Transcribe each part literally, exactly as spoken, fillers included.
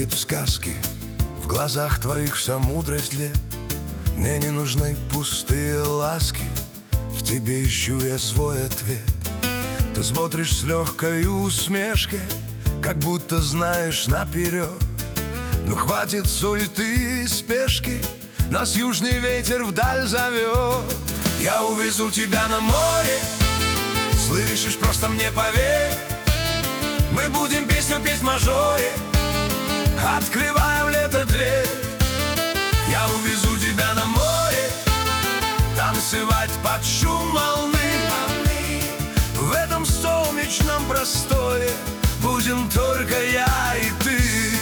верит в сказки, в глазах твоих вся мудрость лет. Мне не нужны пустые ласки, в тебе ищу я свой ответ. Ты смотришь с легкой усмешкой, как будто знаешь наперед. Ну хватит суеты и спешки, нас южный ветер вдаль зовет. Я увезу тебя на море, слышишь, просто мне поверь. Мы будем песню петь в мажоре, открывая в лето дверь. Я увезу тебя на море, танцевать под шум волны. В этом солнечном просторе будем только я и ты.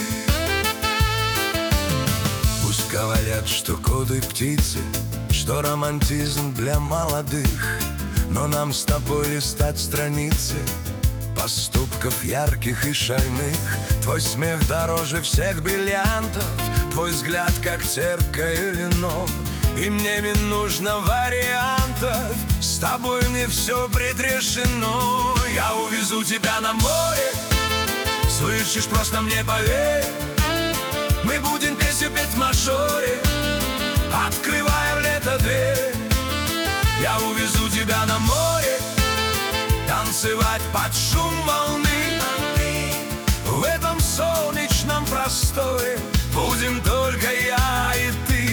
Пусть говорят, что коды птицы, что романтизм для молодых, но нам с тобой листать страницы поступков ярких и шальных. Твой смех дороже всех бриллиантов, твой взгляд как терпкое вино. И мне не нужно вариантов, с тобой мне все предрешено. Я увезу тебя на море, слышишь, просто мне поверь. Мы будем песню петь в мажоре, открывая в лето дверь. Я увезу тебя на море, танцевать под шум волны. В этом солнечном просторе будем только я и ты.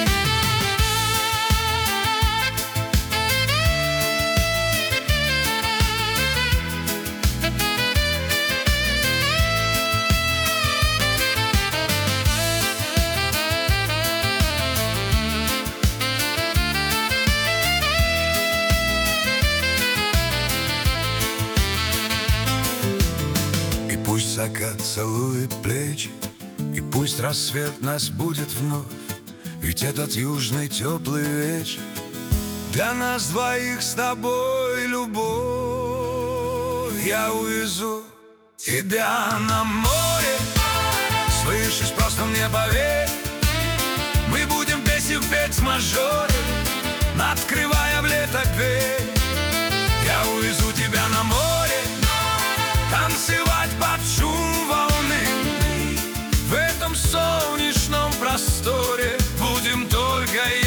Пусть закат целует плечи, и пусть рассвет нас будет вновь. Ведь этот южный теплый вечер для нас двоих с тобой любовь. Я увезу тебя на море, слышишь, просто мне поверь. Мы будем песню петь в мажоре, открывая в лето дверь. Я увезу тебя на море, танцевать под шум волны. В этом солнечном просторе будем только я